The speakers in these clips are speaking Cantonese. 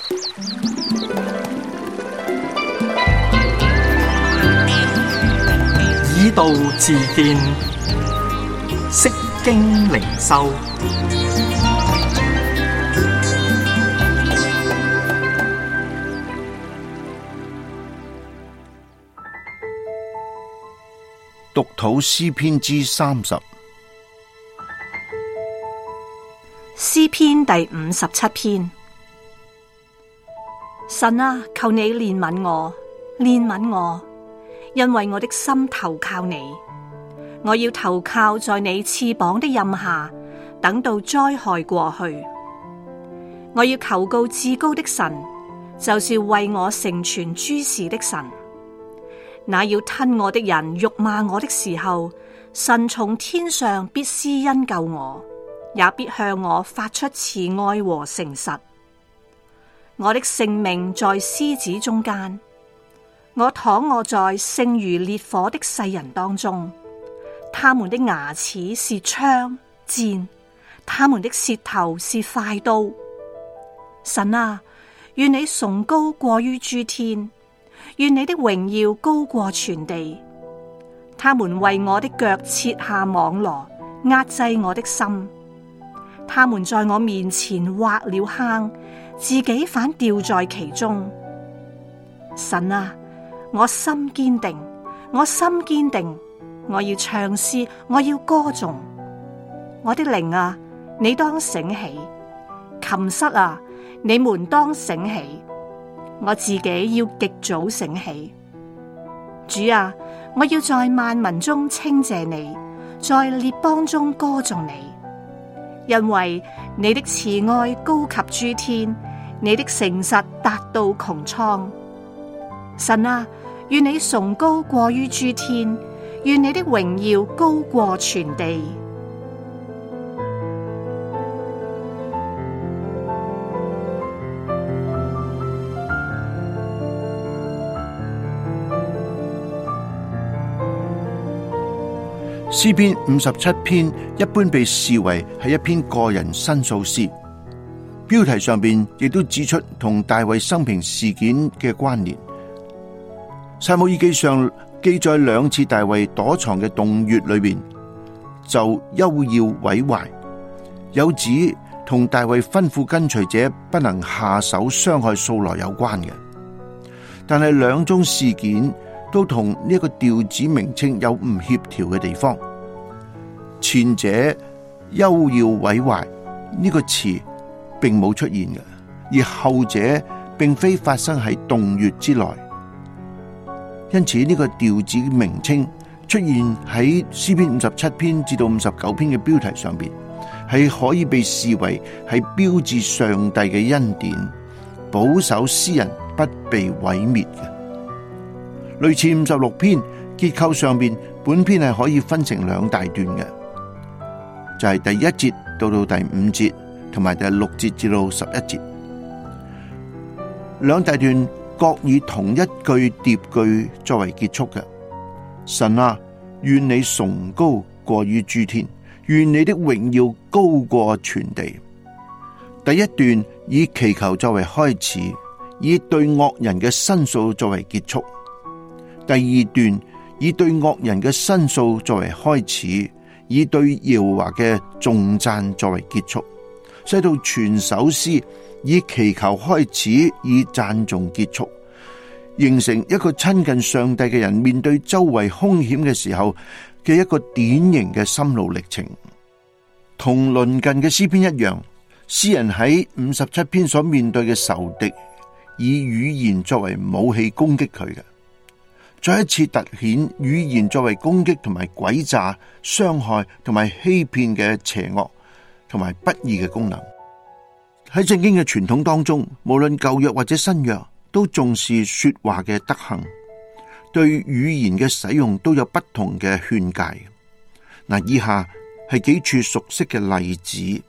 以道治見，釋經靈修。 讀禱詩篇之30。 詩篇第57篇。神啊，求你憐憫我，憐憫我，因為我的心投靠你。我要投靠在你翅膀的蔭下，等到災害過去。我要求告至高的神，就是為我成全諸事的神。那要吞我的人辱罵我的時候，神從天上必施恩救我，也必向我發出慈愛和誠實。我的性命在獅子中間，我躺臥在勝如烈火的世人當中。他們的牙齒是槍箭，他們的舌頭是快刀。神啊，願你崇高過於諸天，願你的榮耀高過全地。他們為我的腳設下網羅，壓制我的心。他們在我面前挖了坑，自己反掉在其中。神啊，我心堅定，我心堅定，我要唱詩，我要歌頌。我的靈啊，你當醒起；琴瑟啊，你們當醒起。我自己要極早醒起。主啊，我要在萬民中稱謝你，在列邦中歌頌你，因為你的慈愛高及諸天，你的誠實達到穹蒼。神啊，願你崇高過於諸天，願你的榮耀高過全地。 詩篇57篇一般被視為係一篇個人申訴詩，標題上邊亦都指出同大衛生平事件嘅關聯。撒母耳記上記載兩次大衛躲藏嘅洞穴裏邊就休要毀壞，有指同大衛吩咐跟隨者不能下手傷害掃羅有關嘅。但係兩宗事件都同呢一個調子名稱有唔協調嘅地方。前者休要毀壞呢個詞並冇出現嘅，而後者並非發生喺洞穴之內。因此呢個調子名稱出現喺詩篇57篇至到59篇嘅標題上邊，係可以被視為係標誌上帝嘅恩典，保守詩人不被毀滅嘅。類似56篇結構上邊，本篇係可以分成兩大段嘅，就係第1節到到第5節，同埋第6節至到11節。兩大段各以同一句疊句作為結束嘅。神啊，願你崇高過於諸天，願你的榮耀高過全地。第一段以祈求作為開始，以對惡人嘅申訴作為結束。第二段以對惡人嘅申訴作為開始，以對耶和華嘅頌讚作為結束，使到全首詩以祈求開始，以讚頌結束，形成一個親近上帝嘅人面對周圍兇險嘅時候嘅一個典型嘅心路歷程。同鄰近嘅詩篇一樣，詩人喺57篇所面對嘅仇敵，以語言作為武器攻擊佢嘅。再一次凸顯語言作為攻擊同埋詭詐、傷害同埋欺騙嘅邪惡同埋不義嘅功能。喺聖經嘅傳統當中，無論舊約或者新約，都重視說話嘅德行，對語言嘅使用都有不同嘅勸誡。嗱，以下係幾處熟悉嘅例子：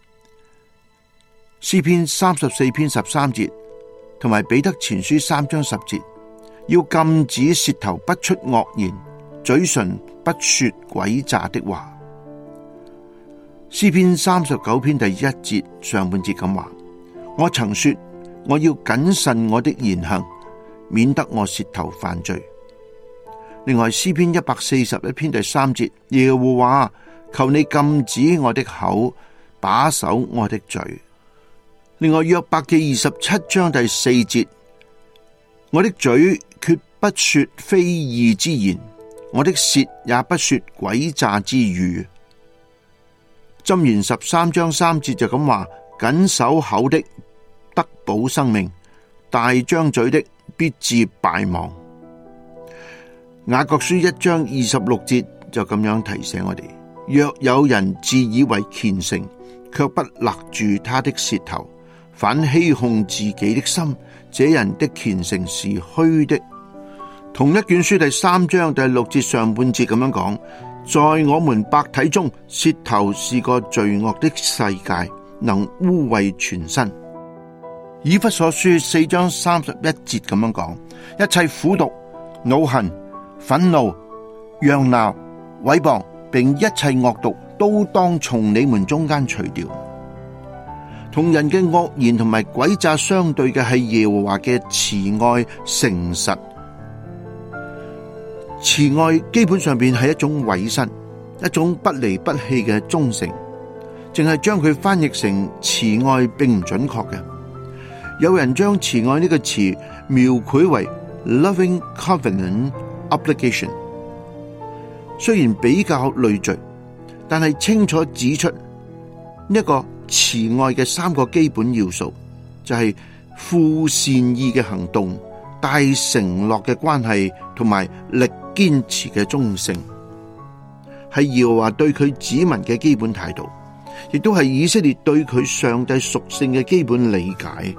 詩篇34篇13節，同埋彼得前書3章10節。要禁止舌頭不出惡言，嘴唇不說詭詐的話。詩篇39篇第1節上半節咁話：我曾說我要謹慎我的言行，免得我舌頭犯罪。另外詩篇141篇第3節，耶和華，求你禁止我的口，把守我的嘴。另外約伯記27章第4節，我的嘴決不說非義之言，我的舌也不說詭詐之語。箴言13章3節就咁話，謹守口的得保生命，大張嘴的必致敗亡。雅各書1章26節就咁樣提醒我哋，若有人自以為虔誠，卻不勒住他的舌頭，反欺哄自己的心，這人的虔誠是虛的。同一卷書第3章第6節上半節咁樣講，在我們百體中，舌頭是個罪惡的世界，能污穢全身。以弗所書4章31節咁樣講，一切苦毒、惱恨、憤怒、嚷鬧、毀謗，並一切惡毒，都當從你們中間除掉。同人嘅惡言同埋詭詐相對嘅係耶和華嘅慈愛誠實。慈愛基本上邊係一種委身，一種不離不棄嘅忠誠，淨係將佢翻譯成慈愛並唔準確嘅。有人將慈愛呢個詞描繪為 loving covenant obligation， 雖然比較累贅，但係清楚指出呢一個慈愛嘅3個基本要素，就係富善意嘅行動、帶承諾嘅關係同埋力堅持嘅忠誠，係耶和華對佢子民嘅基本態度，亦都係以色列對佢上帝屬性嘅基本理解。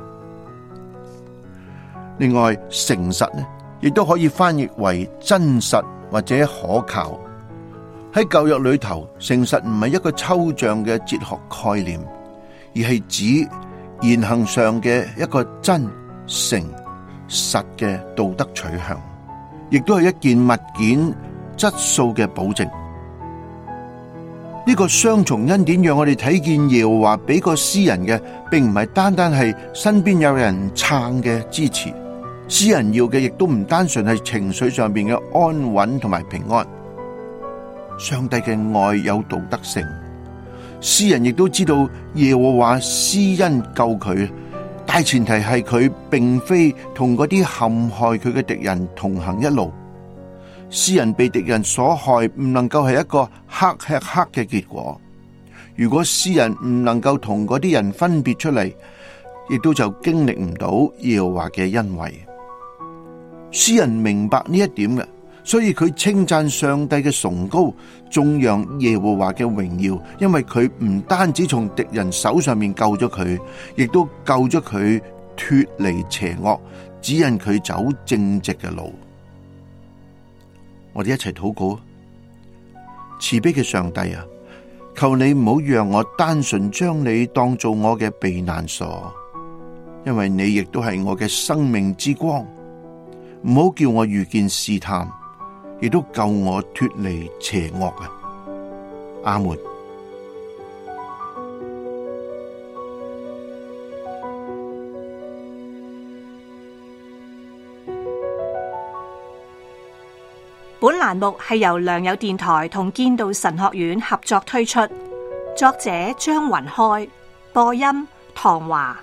另外，誠實呢，亦都可以翻譯為真實或者可靠。喺舊約裏頭，誠實唔係一個抽象嘅哲學概念，而係指言行上嘅一個真誠實嘅道德取向，亦都係一件物件質素嘅保證。呢個雙重恩典讓我哋睇見耶和華俾個詩人嘅，並唔係單單係身邊有人撐嘅支持，詩人要嘅亦都唔單純係情緒上邊嘅安穩同埋平安。上帝嘅愛有道德性，詩人亦都知道耶和華施恩救佢，大前提係佢並非同嗰啲陷害佢嘅敵人同行一路。詩人被敵人所害，唔能夠係一個黑吃黑嘅結果。如果詩人唔能夠同嗰啲人分別出嚟，亦都就經歷唔到耶和華嘅恩惠。詩人明白呢一點嘅，所以佢稱讚上帝嘅崇高，頌揚耶和華嘅榮耀，因為佢唔單止從敵人手上面救咗佢，亦都救咗佢脫離邪惡，指引佢走正直嘅路。我哋一齊禱告，慈悲嘅上帝啊，求你唔好讓我單純將你當做我嘅避難所，因為你亦都係我嘅生命之光。唔好叫我遇見試探，亦都救我脫離邪惡啊！阿門。 本欄目係由良友電台同堅道神學院合作推出，作者張雲開，播音唐華。